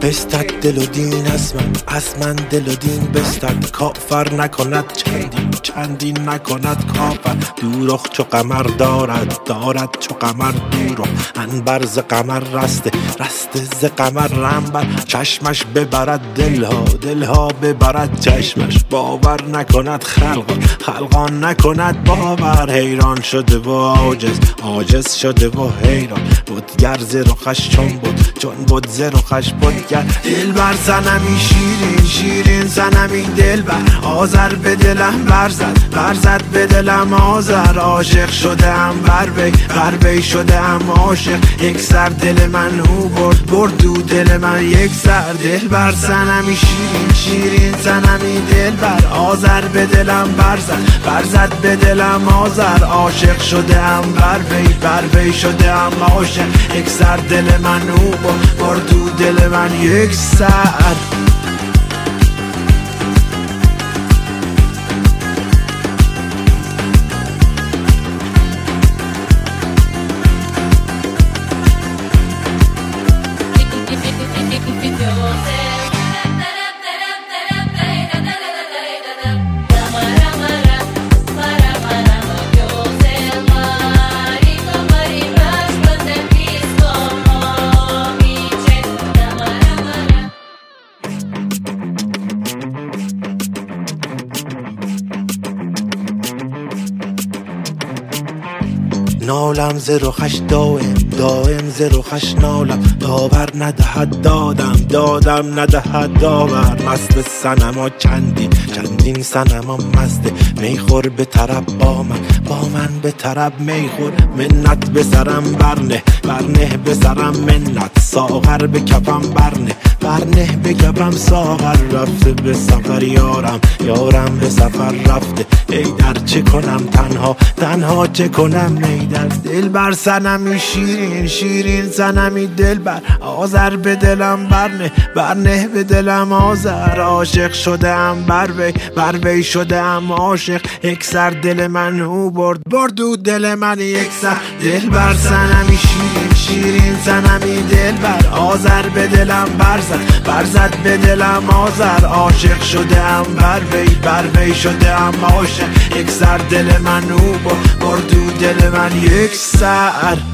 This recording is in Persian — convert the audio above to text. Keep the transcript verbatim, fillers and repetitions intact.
بستد دل و دین از من، از من دل و دین بستد. کافر نکند چندین، چندین نکند کافر. دوروخ چو قمر دارد، دارد چو قمر دوروخ. انبر ز قمر رسته، رسته ز قمر رنبر. چشمش ببرد دلها، دلها ببرد چشمش. باور نکند خلقان، خلقان نکند باور. حیران شده و عاجز، عاجز شده و حیران. بودگر ز رخش چون بود، چون بود ز رخش بودگر. دل بر زنمی شیرین، شیرین زنمی دل بر. آذر به دلم برزد، برزد به دلم آذر. عاشق شده ام بر وی، بر وی شده ام عاشق. یک سر دل من او برد، برد دو دل من یک سر. دل بر زنمی شیرین، شیرین زنمی دل بر. آذر به دلم برزد، برزد به دلم آذر. عاشق شده ام بر وی، بر وی شده ام عاشق. یک سر دل من او برد، برد دو دل من یک سر. نالم ز رخش دائم، دائم ز رخش نالم. داور ندهد دادم، دادم ندهد داور. مست صنما چندین، چندین صنما مسته. میخور به طرب با من، با من به طرب میخور. منت به سرم برنه، برنه به سرم منت. ساغر به کفم برنه، برنه به کفم ساغر. رفته به سفر یارم، یارم به سفر رفته. ای در چه کنم تنها، تنها چه کنم ای در. دل بر صنمی شیرین، شیرین صنمی دل بر. آذر به دلم برنه، برنه به دلم آذر. عاشق شده ام بر وی، بر وی شده ام عاشق. یک سر دل من او برد، برد دو دل من یک سر. دل بر صنمی شیرین، شیرین صنمی دل بر. آذر به دلم برزد، برزد به دلم آذر. عاشق شده ام بر وی، بر وی شده ام عاشق. یک سر دل من او برد، برد دو دل من یک سر.